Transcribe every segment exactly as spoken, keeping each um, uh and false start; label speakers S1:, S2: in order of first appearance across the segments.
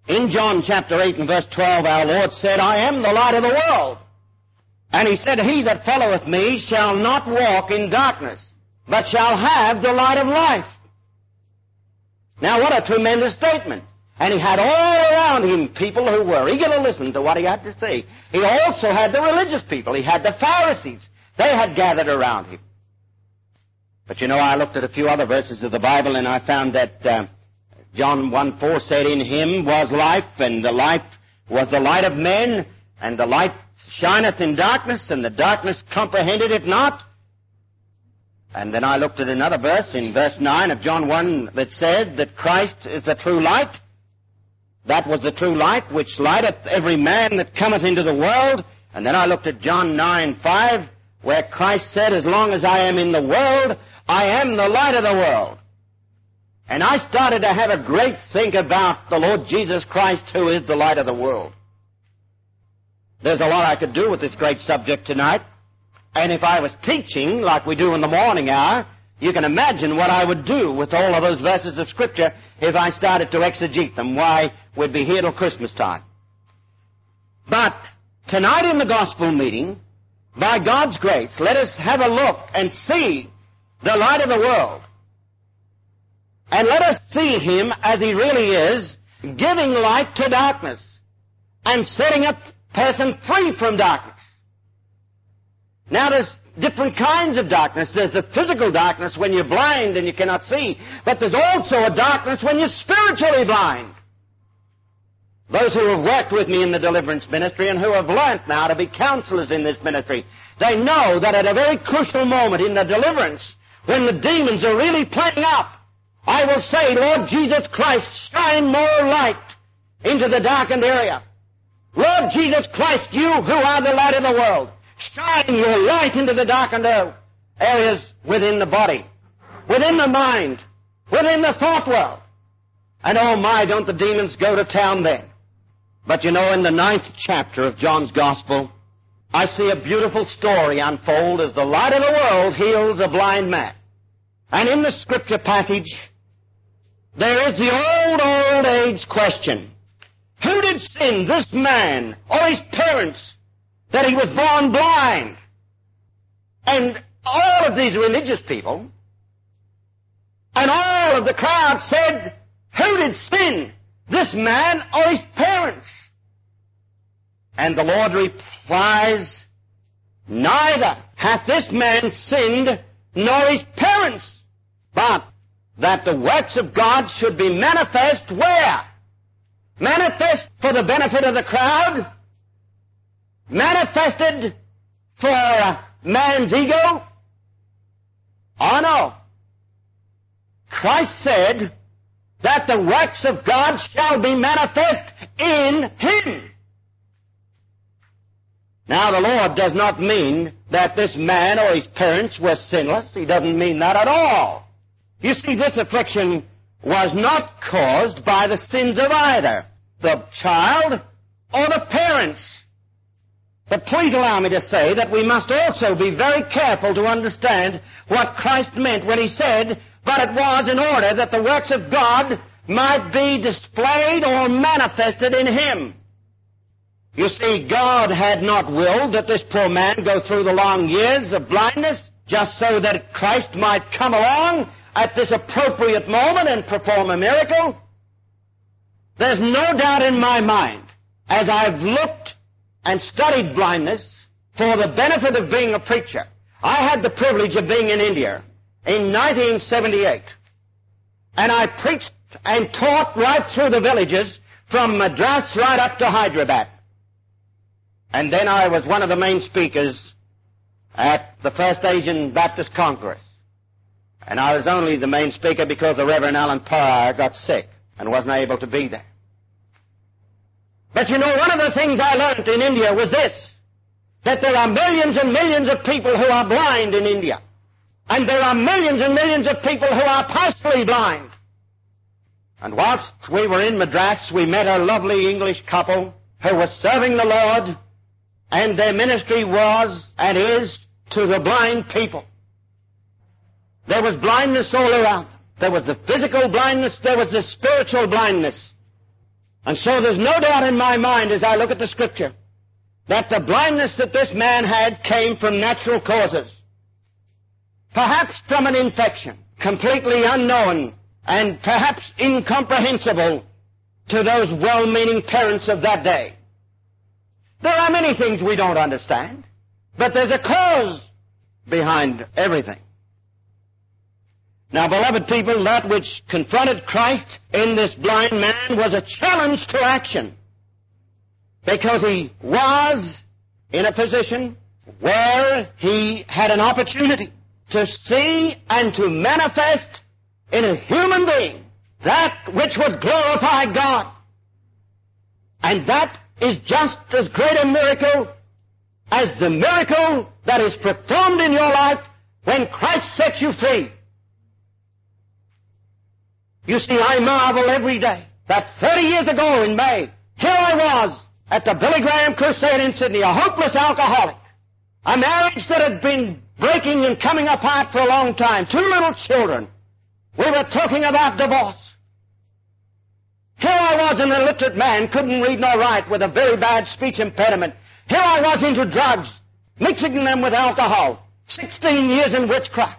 S1: In John chapter eight and verse twelve, our Lord said, I am the light of the world. And He said, He that followeth me shall not walk in darkness, but shall have the light of life. Now, what a tremendous statement. And He had all around Him people who were eager to listen to what He had to say. He also had the religious people. He had the Pharisees. They had gathered around Him. But you know, I looked at a few other verses of the Bible, and I found that uh, John one four said, In Him was life, and the life was the light of men, and the light shineth in darkness, and the darkness comprehended it not. And then I looked at another verse in verse nine of John one that said that Christ is the true light. That was the true light which lighteth every man that cometh into the world. And then I looked at John nine five, where Christ said, As long as I am in the world, I am the light of the world. And I started to have a great think about the Lord Jesus Christ, who is the light of the world. There's a lot I could do with this great subject tonight. And if I was teaching, like we do in the morning hour, you can imagine what I would do with all of those verses of Scripture if I started to exegete them. Why, we'd be here till Christmas time. But tonight in the gospel meeting, by God's grace, let us have a look and see the light of the world. And let us see Him as He really is, giving light to darkness and setting a person free from darkness. Now, there's different kinds of darkness. There's the physical darkness when you're blind and you cannot see, but there's also a darkness when you're spiritually blind. Those who have worked with me in the deliverance ministry and who have learnt now to be counselors in this ministry, they know that at a very crucial moment in the deliverance, when the demons are really playing up, I will say, Lord Jesus Christ, shine more light into the darkened area. Lord Jesus Christ, you who are the light of the world, shine your light into the darkened areas within the body, within the mind, within the thought world. And oh my, don't the demons go to town then. But you know, in the ninth chapter of John's Gospel, I see a beautiful story unfold as the light of the world heals a blind man. And in the Scripture passage, there is the old, old age question. Who did sin, this man or his parents, that he was born blind? And all of these religious people and all of the crowd said, who did sin, this man or his parents? And the Lord replies, neither hath this man sinned nor his parents, but that the works of God should be manifest where? Manifest for the benefit of the crowd? Manifested for man's ego? Oh no. Christ said that the works of God shall be manifest in Him. Now, the Lord does not mean that this man or his parents were sinless. He doesn't mean that at all. You see, this affliction was not caused by the sins of either the child or the parents. But please allow me to say that we must also be very careful to understand what Christ meant when He said, but it was in order that the works of God might be displayed or manifested in Him. You see, God had not willed that this poor man go through the long years of blindness just so that Christ might come along at this appropriate moment and perform a miracle. There's no doubt in my mind, as I've looked and studied blindness for the benefit of being a preacher. I had the privilege of being in India in nineteen seventy-eight. And I preached and taught right through the villages from Madras right up to Hyderabad. And then I was one of the main speakers at the First Asian Baptist Congress. And I was only the main speaker because the Reverend Alan Parr got sick and wasn't able to be there. But you know, one of the things I learned in India was this, that there are millions and millions of people who are blind in India. And there are millions and millions of people who are partially blind. And whilst we were in Madras, we met a lovely English couple who was serving the Lord, and their ministry was and is to the blind people. There was blindness all around. There was the physical blindness, there was the spiritual blindness. And so there's no doubt in my mind as I look at the Scripture that the blindness that this man had came from natural causes. Perhaps from an infection, completely unknown and perhaps incomprehensible to those well-meaning parents of that day. There are many things we don't understand, but there's a cause behind everything. Now, beloved people, that which confronted Christ in this blind man was a challenge to action, because he was in a position where he had an opportunity to see and to manifest in a human being that which would glorify God. And that is just as great a miracle as the miracle that is performed in your life when Christ sets you free. You see, I marvel every day that thirty years ago in May, here I was at the Billy Graham Crusade in Sydney, a hopeless alcoholic, a marriage that had been breaking and coming apart for a long time, two little children. We were talking about divorce. Here I was, an illiterate man, couldn't read nor write, with a very bad speech impediment. Here I was into drugs, mixing them with alcohol, sixteen years in witchcraft.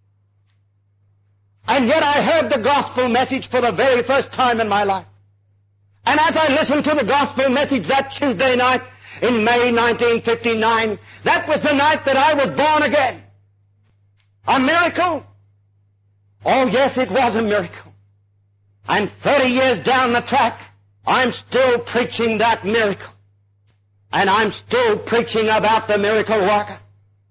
S1: And yet I heard the gospel message for the very first time in my life. And as I listened to the gospel message that Tuesday night in May nineteen fifty-nine, that was the night that I was born again. A miracle? Oh, yes, it was a miracle. And thirty years down the track, I'm still preaching that miracle. And I'm still preaching about the miracle worker.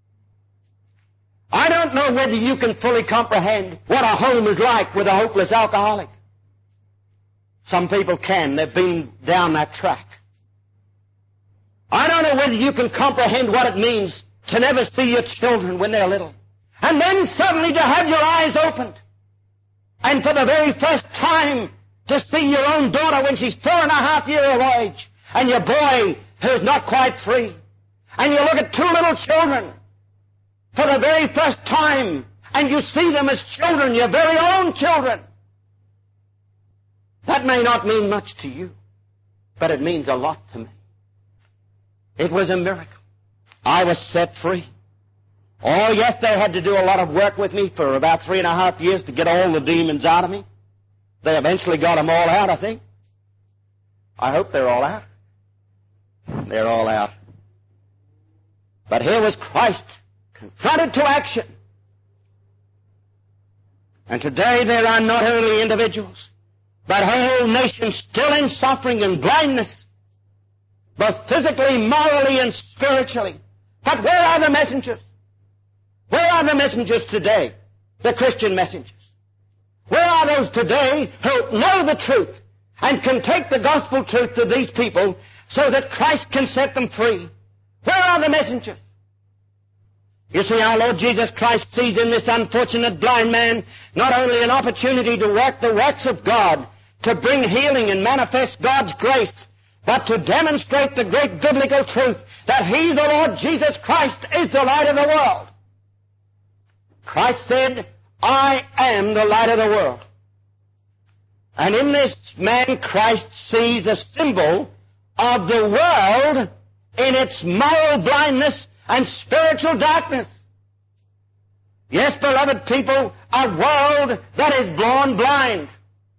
S1: I don't know whether you can fully comprehend what a home is like with a hopeless alcoholic. Some people can. They've been down that track. I don't know whether you can comprehend what it means to never see your children when they're little. And then suddenly to have your eyes opened. And for the very first time to see your own daughter when she's four and a half years of age. And your boy who's not quite three. And you look at two little children for the very first time, and you see them as children, your very own children. That may not mean much to you, but it means a lot to me. It was a miracle. I was set free. Oh, yes, they had to do a lot of work with me for about three and a half years to get all the demons out of me. They eventually got them all out, I think. I hope they're all out. They're all out. But here was Christ, confronted to action. And today there are not only individuals, but whole nations still in suffering and blindness, both physically, morally, and spiritually. But where are the messengers? Where are the messengers today? The Christian messengers. Where are those today who know the truth and can take the gospel truth to these people so that Christ can set them free? Where are the messengers? You see, our Lord Jesus Christ sees in this unfortunate blind man not only an opportunity to work the works of God, to bring healing and manifest God's grace, but to demonstrate the great biblical truth that He, the Lord Jesus Christ, is the light of the world. Christ said, I am the light of the world. And in this man, Christ sees a symbol of the world in its moral blindness and spiritual darkness. Yes, beloved people, a world that is born blind.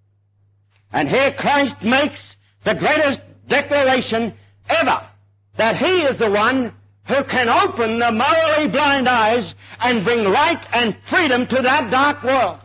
S1: And here Christ makes the greatest declaration ever that He is the one who can open the morally blind eyes and bring light and freedom to that dark world.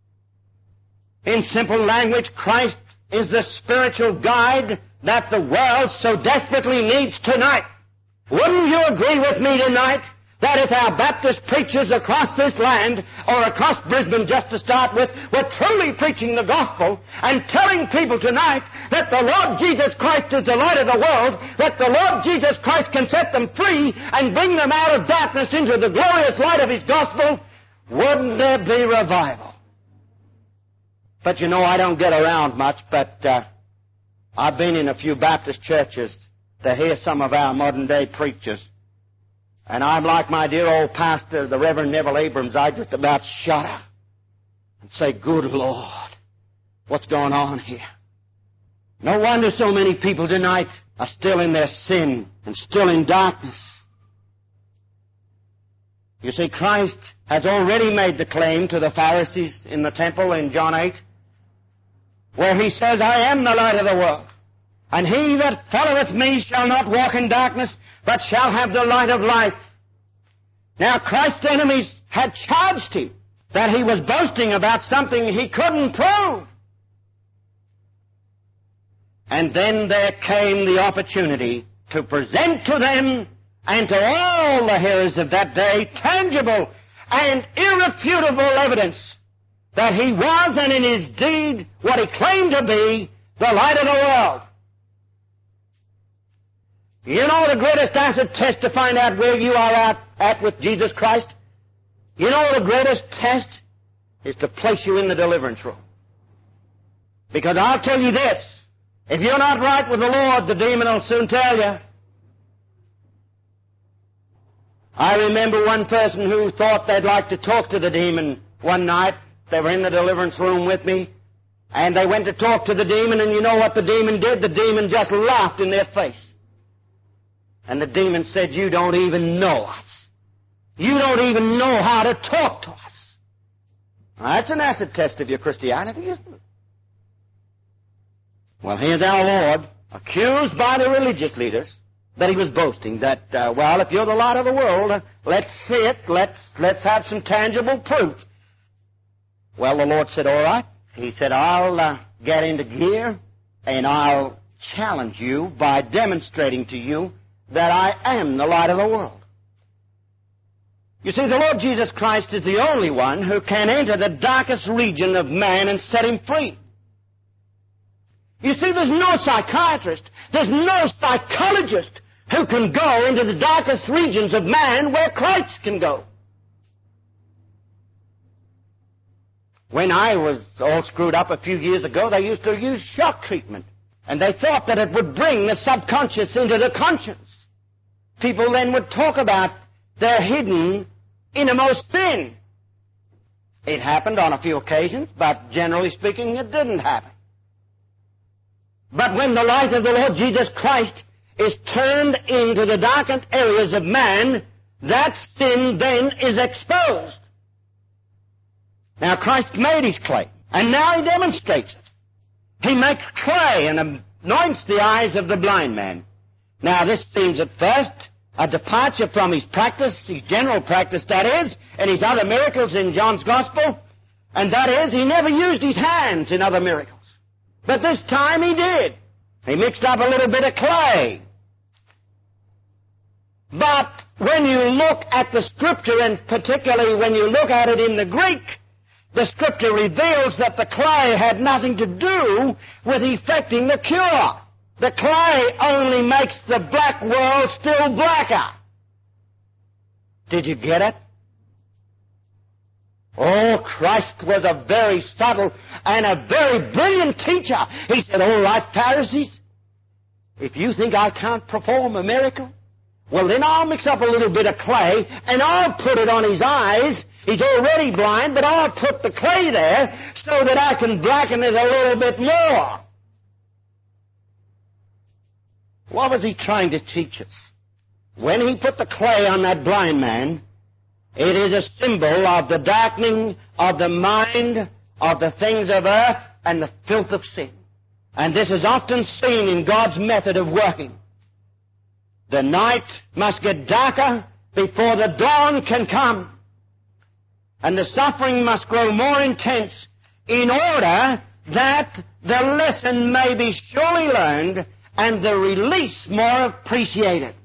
S1: In simple language, Christ is the spiritual guide that the world so desperately needs tonight. Wouldn't you agree with me tonight that if our Baptist preachers across this land, or across Brisbane just to start with, were truly preaching the gospel and telling people tonight that the Lord Jesus Christ is the light of the world, that the Lord Jesus Christ can set them free and bring them out of darkness into the glorious light of His gospel, wouldn't there be revival? But you know, I don't get around much, but uh, I've been in a few Baptist churches to hear some of our modern-day preachers. And I'm like my dear old pastor, the Reverend Neville Abrams. I just about shudder and say, good Lord, what's going on here? No wonder so many people tonight are still in their sin and still in darkness. You see, Christ has already made the claim to the Pharisees in the temple in John eight, where he says, I am the light of the world, and he that followeth me shall not walk in darkness, but shall have the light of life. Now, Christ's enemies had charged him that he was boasting about something he couldn't prove. And then there came the opportunity to present to them and to all the hearers of that day tangible and irrefutable evidence that he was and in his deed what he claimed to be, the light of the world. You know the greatest acid test to find out where you are at, at with Jesus Christ? You know the greatest test is to place you in the deliverance room. Because I'll tell you this, if you're not right with the Lord, the demon will soon tell you. I remember one person who thought they'd like to talk to the demon one night. They were in the deliverance room with me, and they went to talk to the demon, and you know what the demon did? The demon just laughed in their face. And the demon said, you don't even know us. You don't even know how to talk to us. Now, that's an acid test of your Christianity, isn't it? Well, here's our Lord, accused by the religious leaders that he was boasting that, uh, well, if you're the light of the world, uh, let's see it, let's, let's have some tangible proof. Well, the Lord said, all right. He said, I'll uh, get into gear, and I'll challenge you by demonstrating to you that I am the light of the world. You see, the Lord Jesus Christ is the only one who can enter the darkest region of man and set him free. You see, there's no psychiatrist, there's no psychologist who can go into the darkest regions of man where Christ can go. When I was all screwed up a few years ago, they used to use shock treatment, and they thought that it would bring the subconscious into the conscious. People then would talk about their hidden innermost sin. It happened on a few occasions, but generally speaking, it didn't happen. But when the light of the Lord Jesus Christ is turned into the darkened areas of man, that sin then is exposed. Now, Christ made his clay, and now he demonstrates it. He makes clay and anoints the eyes of the blind man. Now, this seems at first a departure from his practice, his general practice, that is, and his other miracles in John's Gospel, and that is, he never used his hands in other miracles. But this time he did. He mixed up a little bit of clay. But when you look at the Scripture, and particularly when you look at it in the Greek, the Scripture reveals that the clay had nothing to do with effecting the cure. The clay only makes the black world still blacker. Did you get it? Oh, Christ was a very subtle and a very brilliant teacher. He said, all right, Pharisees, if you think I can't perform a miracle, well, then I'll mix up a little bit of clay and I'll put it on his eyes. He's already blind, but I'll put the clay there so that I can blacken it a little bit more. What was he trying to teach us? When he put the clay on that blind man, it is a symbol of the darkening of the mind, of the things of earth, and the filth of sin. And this is often seen in God's method of working. The night must get darker before the dawn can come. And the suffering must grow more intense in order that the lesson may be surely learned and the release more appreciated.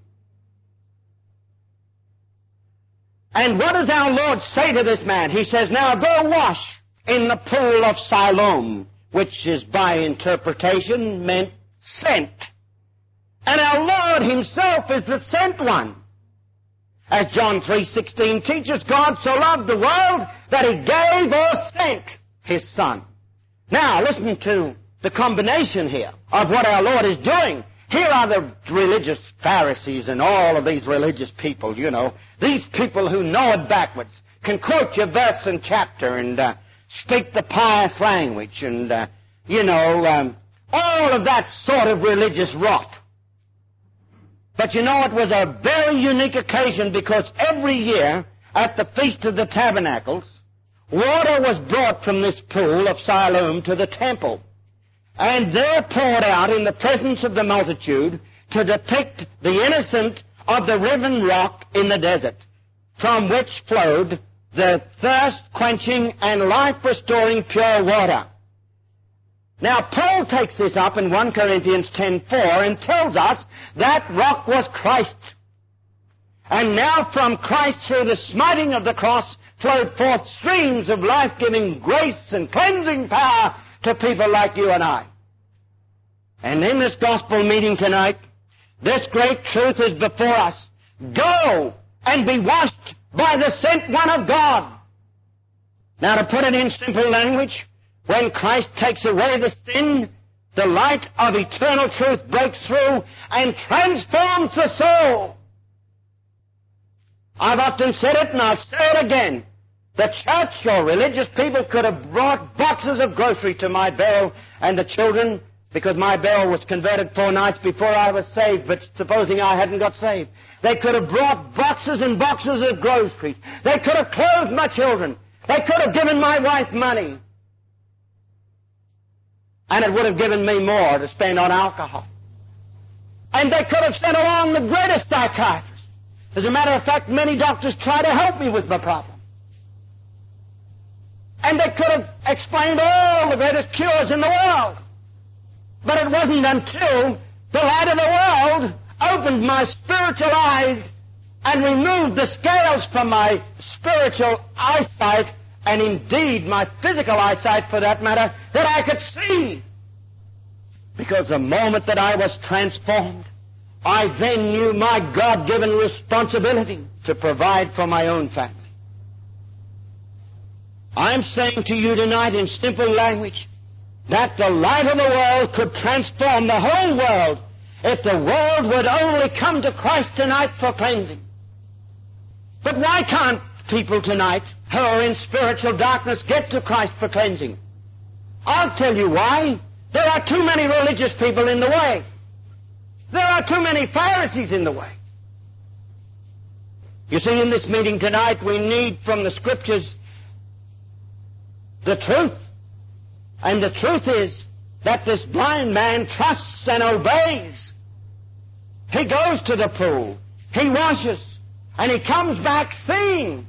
S1: And what does our Lord say to this man? He says, now go wash in the pool of Siloam, which is by interpretation meant sent. And our Lord himself is the sent one. As John three sixteen teaches, God so loved the world that he gave or sent his Son. Now, listen to the combination here of what our Lord is doing. Here are the religious Pharisees and all of these religious people, you know. These people who know it backwards, can quote your verse and chapter and uh, speak the pious language and, uh, you know, um, all of that sort of religious rot. But you know, it was a very unique occasion, because every year at the Feast of the Tabernacles, water was brought from this pool of Siloam to the temple, and there poured out in the presence of the multitude to depict the innocent of the riven rock in the desert, from which flowed the thirst-quenching and life-restoring pure water. Now, Paul takes this up in First Corinthians ten four and tells us that rock was Christ. And now from Christ, through the smiting of the cross, flowed forth streams of life-giving grace and cleansing power to people like you and I. And in this gospel meeting tonight, this great truth is before us. Go and be washed by the sent one of God. Now, to put it in simple language, when Christ takes away the sin, the light of eternal truth breaks through and transforms the soul. I've often said it, and I'll say it again. The church or religious people could have brought boxes of grocery to my barrel and the children, because my barrel was converted four nights before I was saved, but supposing I hadn't got saved. They could have brought boxes and boxes of groceries. They could have clothed my children. They could have given my wife money. And it would have given me more to spend on alcohol. And they could have sent along the greatest psychiatrist. As a matter of fact, many doctors try to help me with my problem. And they could have explained all the greatest cures in the world. But it wasn't until the light of the world opened my spiritual eyes and removed the scales from my spiritual eyesight, and indeed my physical eyesight for that matter, that I could see. Because the moment that I was transformed, I then knew my God-given responsibility to provide for my own family. I'm saying to you tonight in simple language that the light of the world could transform the whole world if the world would only come to Christ tonight for cleansing. But why can't people tonight who are in spiritual darkness get to Christ for cleansing? I'll tell you why. There are too many religious people in the way. There are too many Pharisees in the way. You see, in this meeting tonight, we need from the Scriptures the truth. And the truth is that this blind man trusts and obeys. He goes to the pool, he washes, and he comes back seeing.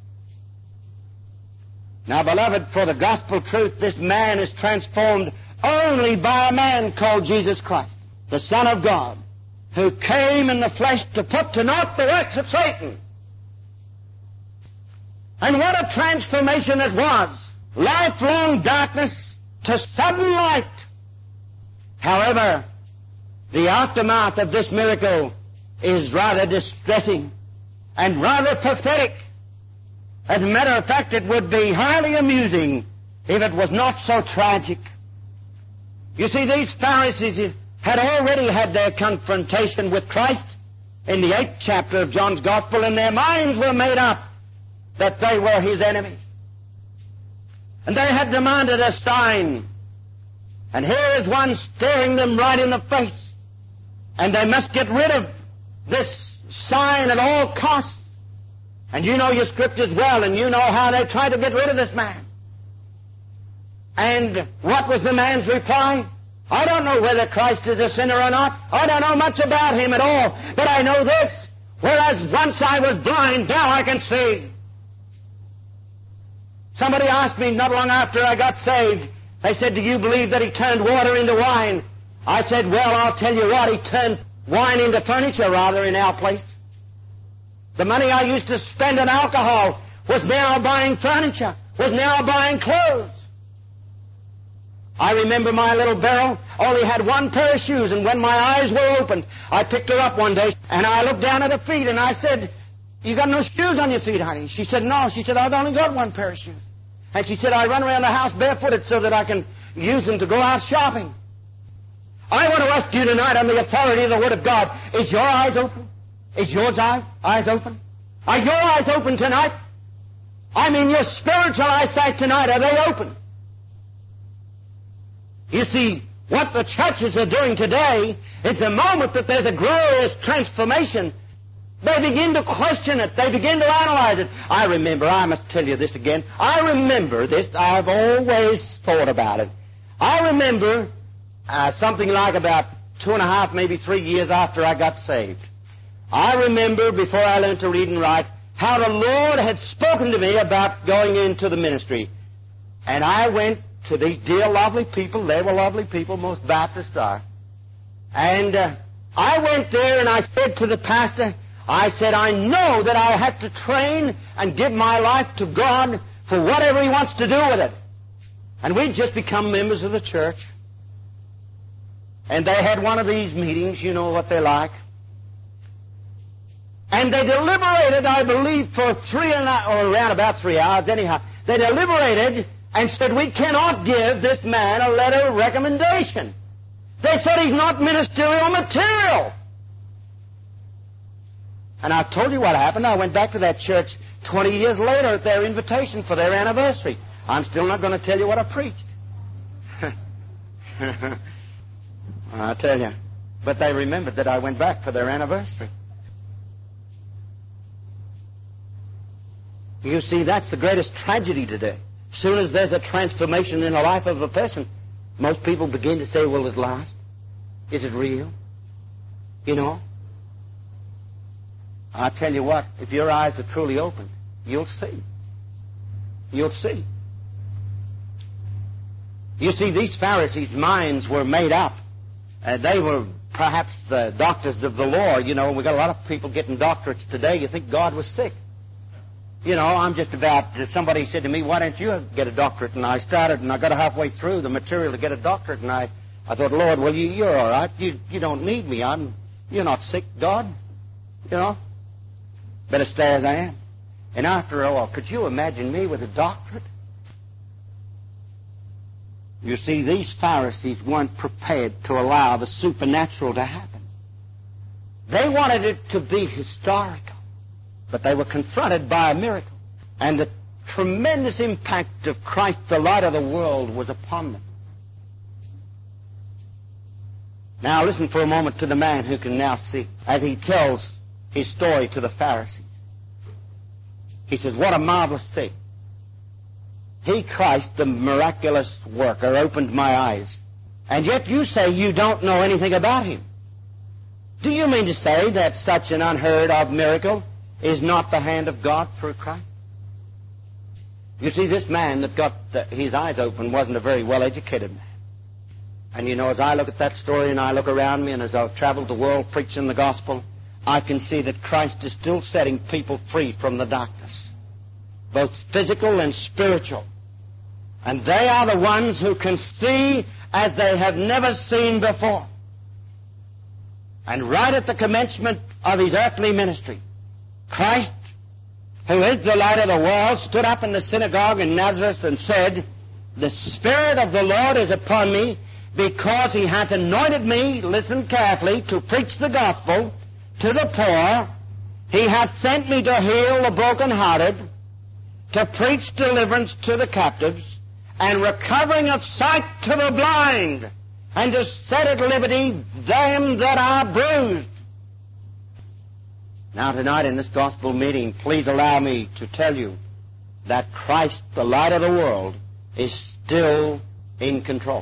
S1: Now, beloved, for the gospel truth, this man is transformed only by a man called Jesus Christ, the Son of God, who came in the flesh to put to naught the works of Satan. And what a transformation it was. Lifelong darkness to sudden light. However, the aftermath of this miracle is rather distressing and rather pathetic. As a matter of fact, it would be highly amusing if it was not so tragic. You see, these Pharisees had already had their confrontation with Christ in the eighth chapter of John's Gospel, and their minds were made up that they were His enemies. And they had demanded a sign. And here is one staring them right in the face. And they must get rid of this sign at all costs. And you know your Scriptures well, and you know how they tried to get rid of this man. And what was the man's reply? I don't know whether Christ is a sinner or not. I don't know much about Him at all. But I know this. Whereas once I was blind, now I can see. Somebody asked me not long after I got saved, they said, do you believe that He turned water into wine? I said, well, I'll tell you what, He turned wine into furniture, rather, in our place. The money I used to spend on alcohol was now buying furniture, was now buying clothes. I remember my little Beryl only had one pair of shoes, and when my eyes were opened, I picked her up one day, and I looked down at her feet, and I said, you got no shoes on your feet, honey? She said, no. She said, I've only got one pair of shoes. And she said, I run around the house barefooted so that I can use them to go out shopping. I want to ask you tonight on the authority of the Word of God, is your eyes open? Is your eyes open? Are your eyes open tonight? I mean, your spiritual eyesight tonight, are they open? You see, What the churches are doing today is the moment that there's a glorious transformation, they begin to question it. They begin to analyze it. I remember, I must tell you this again. I remember this. I've always thought about it. I remember uh, something like about two and a half, maybe three years after I got saved. I remember, before I learned to read and write, how the Lord had spoken to me about going into the ministry. And I went to these dear, lovely people. They were lovely people, most Baptists are. And uh, I went there and I said to the pastor, I said, I know that I have to train and give my life to God for whatever He wants to do with it. And we'd just become members of the church. And they had one of these meetings, you know what they're like. And they deliberated, I believe, for three and a, or around about three hours anyhow. They deliberated and said, we cannot give this man a letter of recommendation. They said he's not ministerial material. And I told you what happened. I went back to that church twenty years later at their invitation for their anniversary. I'm still not going to tell you what I preached. I tell you. But they remembered that I went back for their anniversary. You see, that's the greatest tragedy today. As soon as there's a transformation in the life of a person, most people begin to say, will it last? Is it real? You know? I tell you what, if your eyes are truly open, you'll see. You'll see. You see, these Pharisees' minds were made up. Uh, they were perhaps the doctors of the law. You know, we've got a lot of people getting doctorates today. You think God was sick. You know, I'm just about, somebody said to me, why don't you get a doctorate? And I started, and I got halfway through the material to get a doctorate, and I, I thought, Lord, well, you, you're all right. You, you don't need me. I'm, you're not sick, God. You know? Better stay as I am. And after all, could you imagine me with a doctorate? You see, these Pharisees weren't prepared to allow the supernatural to happen. They wanted it to be historical, but they were confronted by a miracle. And the tremendous impact of Christ, the light of the world, was upon them. Now listen for a moment to the man who can now see, as he tells his story to the Pharisees. He says, what a marvelous thing. He, Christ, the miraculous worker, opened my eyes. And yet you say you don't know anything about Him. Do you mean to say that such an unheard of miracle is not the hand of God through Christ? You see, this man that got the, his eyes open wasn't a very well-educated man. And you know, as I look at that story and I look around me and as I've traveled the world preaching the gospel, I can see that Christ is still setting people free from the darkness, both physical and spiritual. And they are the ones who can see as they have never seen before. And right at the commencement of His earthly ministry, Christ, who is the light of the world, stood up in the synagogue in Nazareth and said, the Spirit of the Lord is upon me, because He hath anointed me, listen carefully, to preach the gospel to the poor. He hath sent me to heal the brokenhearted, to preach deliverance to the captives, and recovering of sight to the blind, and to set at liberty them that are bruised. Now tonight in this gospel meeting, please allow me to tell you that Christ, the light of the world, is still in control.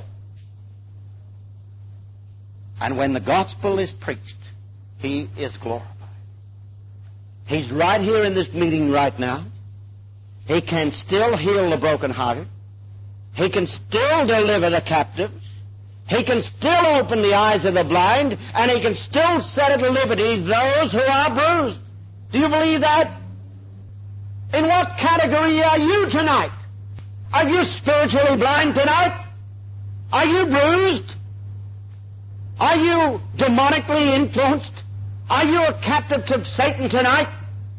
S1: And when the gospel is preached, He is glorified. He's right here in this meeting right now. He can still heal the brokenhearted. He can still deliver the captives. He can still open the eyes of the blind. And He can still set at liberty those who are bruised. Do you believe that? In what category are you tonight? Are you spiritually blind tonight? Are you bruised? Are you demonically influenced? Are you a captive to Satan tonight?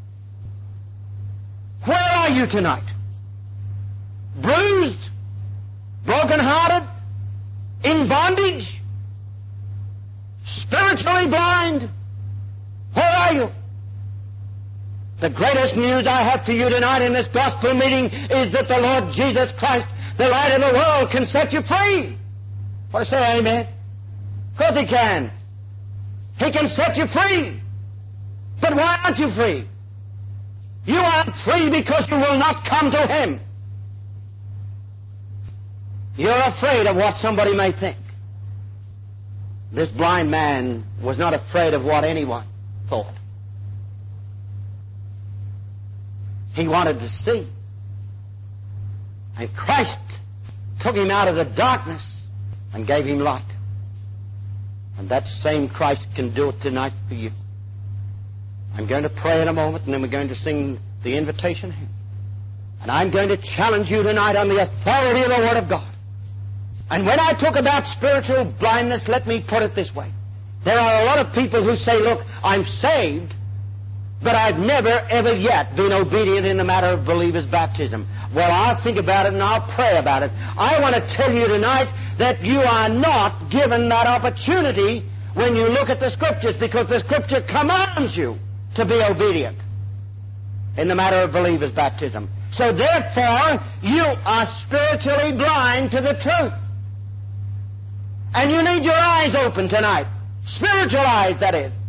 S1: Where are you tonight? Bruised? Broken-hearted? In bondage? Spiritually blind? Where are you? The greatest news I have for you tonight in this gospel meeting is that the Lord Jesus Christ, the light of the world, can set you free. What do you say, amen? Of course He can. He can set you free. But why aren't you free? You aren't free because you will not come to Him. You're afraid of what somebody may think. This blind man was not afraid of what anyone thought. He wanted to see. And Christ took him out of the darkness and gave him light. And that same Christ can do it tonight for you. I'm going to pray in a moment, and then we're going to sing the invitation hymn. And I'm going to challenge you tonight on the authority of the Word of God. And when I talk about spiritual blindness, let me put it this way. There are a lot of people who say, look, I'm saved, but I've never, ever yet been obedient in the matter of believer's baptism. Well, I'll think about it and I'll pray about it. I want to tell you tonight that you are not given that opportunity when you look at the Scriptures, because the Scripture commands you to be obedient in the matter of believer's baptism. So therefore, you are spiritually blind to the truth. And you need your eyes open tonight. Spiritual eyes, that is.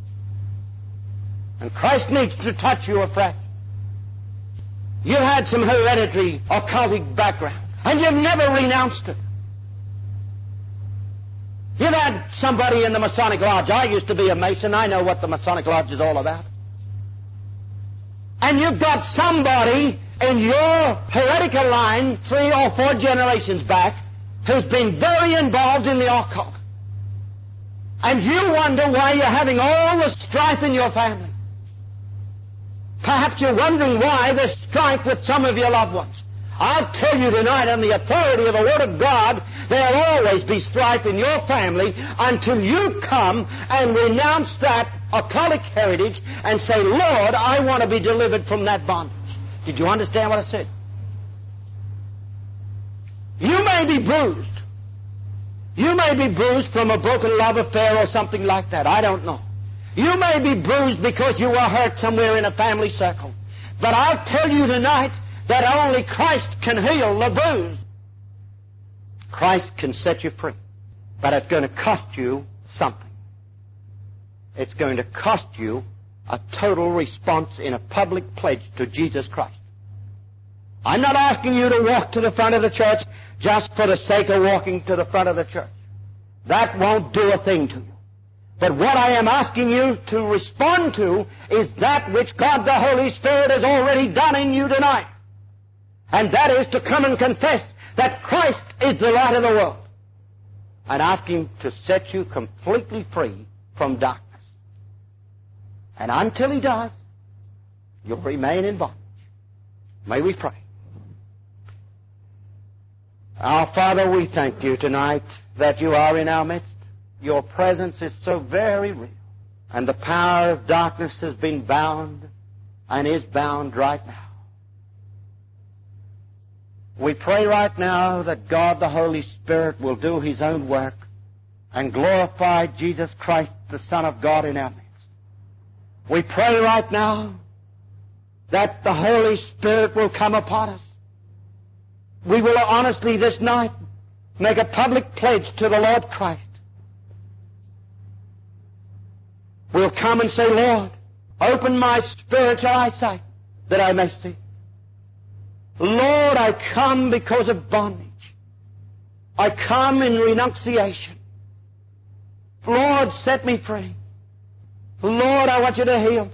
S1: And Christ needs to touch you afresh. You've had some hereditary occultic background, and you've never renounced it. You've had somebody in the Masonic Lodge. I used to be a Mason. I know what the Masonic Lodge is all about. And you've got somebody in your heretical line, three or four generations back, who's been very involved in the occult. And you wonder why you're having all the strife in your family. Perhaps you're wondering why there's strife with some of your loved ones. I'll tell you tonight, on the authority of the Word of God, there'll always be strife in your family until you come and renounce that occultic heritage and say, Lord, I want to be delivered from that bondage. Did you understand what I said? You may be bruised. You may be bruised from a broken love affair or something like that. I don't know. You may be bruised because you were hurt somewhere in a family circle. But I'll tell you tonight that only Christ can heal the bruise. Christ can set you free. But it's going to cost you something. It's going to cost you a total response in a public pledge to Jesus Christ. I'm not asking you to walk to the front of the church just for the sake of walking to the front of the church. That won't do a thing to you. But what I am asking you to respond to is that which God the Holy Spirit has already done in you tonight. And that is to come and confess that Christ is the light of the world. And ask Him to set you completely free from darkness. And until He does, you'll remain in bondage. May we pray. Our Father, we thank You tonight that You are in our midst. Your presence is so very real. And the power of darkness has been bound and is bound right now. We pray right now that God the Holy Spirit will do His own work and glorify Jesus Christ, the Son of God, in our midst. We pray right now that the Holy Spirit will come upon us. We will honestly this night make a public pledge to the Lord Christ. We'll come and say, Lord, open my spiritual eyesight that I may see. Lord, I come because of bondage. I come in renunciation. Lord, set me free. Lord, I want You to heal.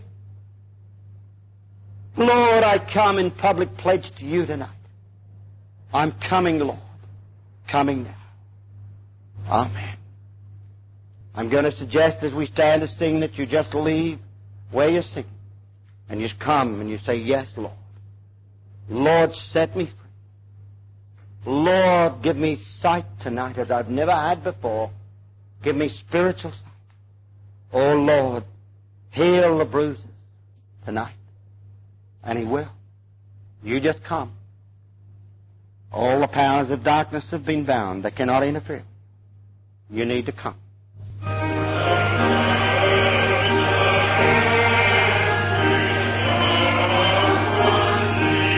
S1: Lord, I come in public pledge to You tonight. I'm coming, Lord. Coming now. Amen. I'm going to suggest as we stand to sing that you just leave where you're singing. And you come and you say, yes, Lord. Lord, set me free. Lord, give me sight tonight as I've never had before. Give me spiritual sight. Oh, Lord, heal the bruises tonight. And He will. You just come. All the powers of darkness have been bound. They cannot interfere. You need to come.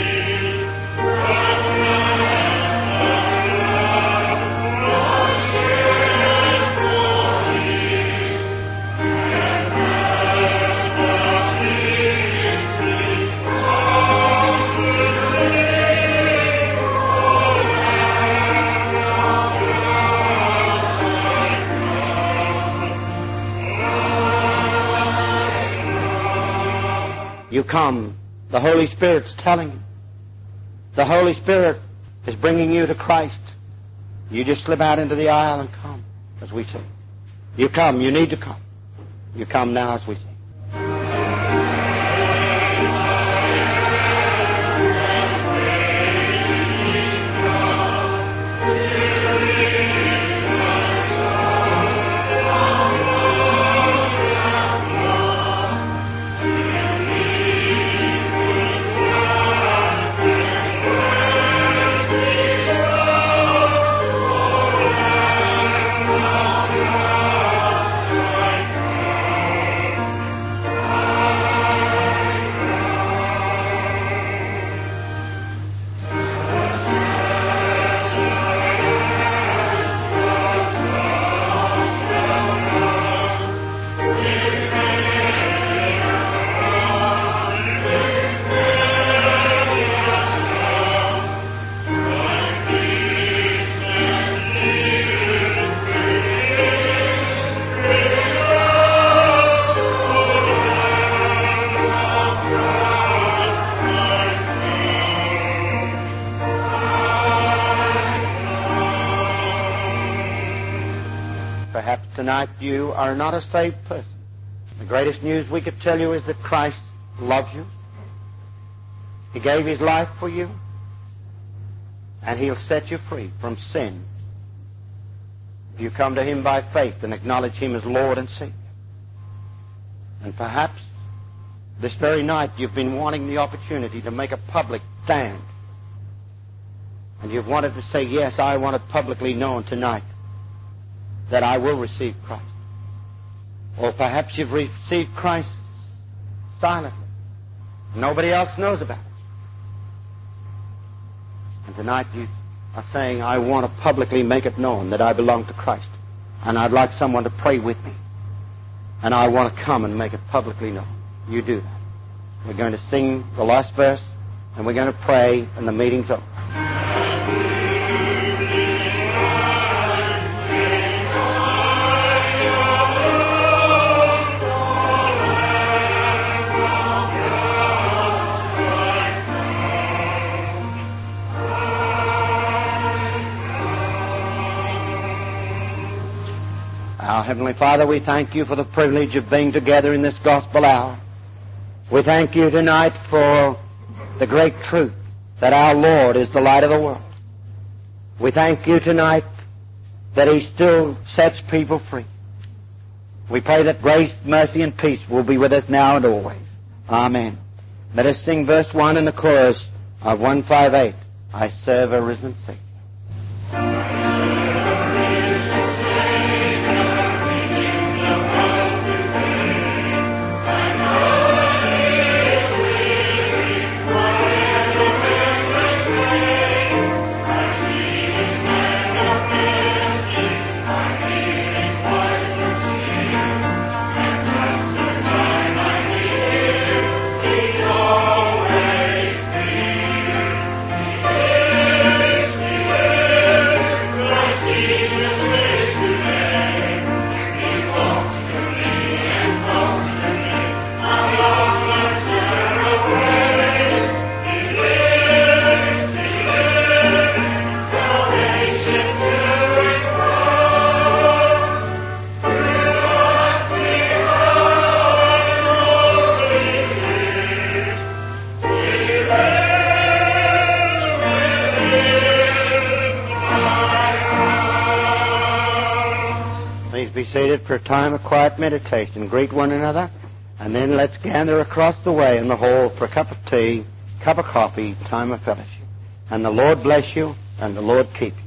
S2: Oh,
S1: You come. The Holy Spirit's telling you. The Holy Spirit is bringing you to Christ. You just slip out into the aisle and come, as we sing. You come. You need to come. You come now as we sing. Tonight you are not a saved person. The greatest news we could tell you is that Christ loves you. He gave His life for you. And He'll set you free from sin if you come to Him by faith and acknowledge Him as Lord and Savior. And perhaps this very night you've been wanting the opportunity to make a public stand. And you've wanted to say, yes, I want it publicly known tonight that I will receive Christ. Or perhaps you've received Christ silently. Nobody else knows about it. And tonight you are saying, I want to publicly make it known that I belong to Christ. And I'd like someone to pray with me. And I want to come and make it publicly known. You do that. We're going to sing the last verse, and we're going to pray, and the meeting's over. Our Heavenly Father, we thank You for the privilege of being together in this gospel hour. We thank You tonight for the great truth that our Lord is the light of the world. We thank You tonight that He still sets people free. We pray that grace, mercy, and peace will be with us now and always. Amen. Let us sing verse one in the chorus of one fifty-eight. I serve a risen Savior. For a time of quiet meditation, greet one another, and then let's gather across the way in the hall for a cup of tea, cup of coffee, time of fellowship. And the Lord bless you, and the Lord keep you.